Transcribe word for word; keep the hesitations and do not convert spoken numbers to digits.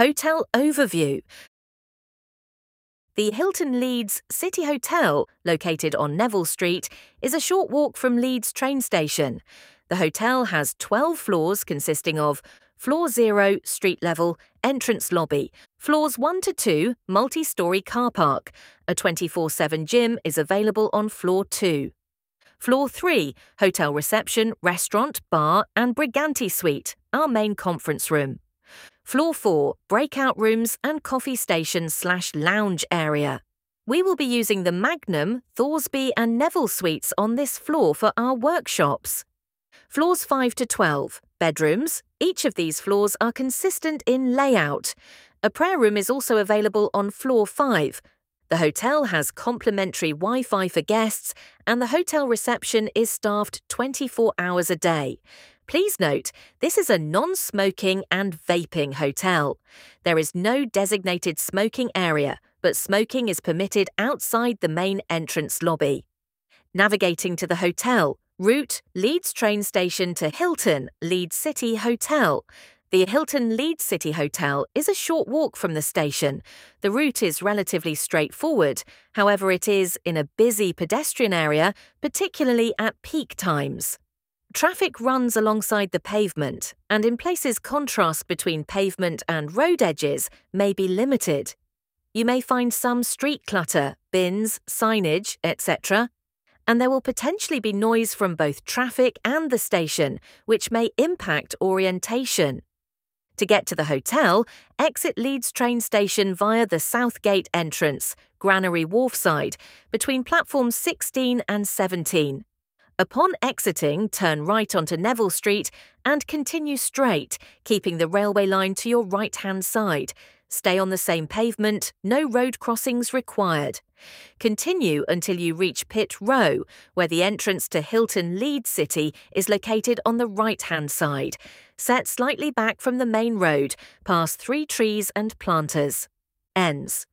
Hotel overview. The Hilton Leeds City Hotel, located on Neville Street, is a short walk from Leeds train station. The hotel has twelve floors consisting of Floor zero, street level, entrance lobby, Floors one to two, multi-storey car park. A twenty-four seven gym is available on Floor two. Floor three, hotel reception, restaurant, bar and Briganti Suite, our main conference room. Floor four, breakout rooms and coffee station slash lounge area. We will be using the Magnum, Thorsby and Neville suites on this floor for our workshops. Floors five to twelve, bedrooms. Each of these floors are consistent in layout. A prayer room is also available on Floor five. The hotel has complimentary Wi-Fi for guests and the hotel reception is staffed twenty-four hours a day. Please note, this is a non-smoking and vaping hotel. There is no designated smoking area, but smoking is permitted outside the main entrance lobby. Navigating to the hotel. Route, Leeds train station to Hilton Leeds City Hotel. The Hilton Leeds City Hotel is a short walk from the station. The route is relatively straightforward, however it is in a busy pedestrian area, particularly at peak times. Traffic runs alongside the pavement, and in places contrast between pavement and road edges may be limited. You may find some street clutter, bins, signage, et cetera, and there will potentially be noise from both traffic and the station, which may impact orientation. To get to the hotel, exit Leeds train station via the South Gate entrance, Granary Wharf side, between platforms sixteen and seventeen. Upon exiting, turn right onto Neville Street and continue straight, keeping the railway line to your right-hand side. Stay on the same pavement, no road crossings required. Continue until you reach Pit Row, where the entrance to Hilton Leeds City is located on the right-hand side. Set slightly back from the main road, past three trees and planters. Ends.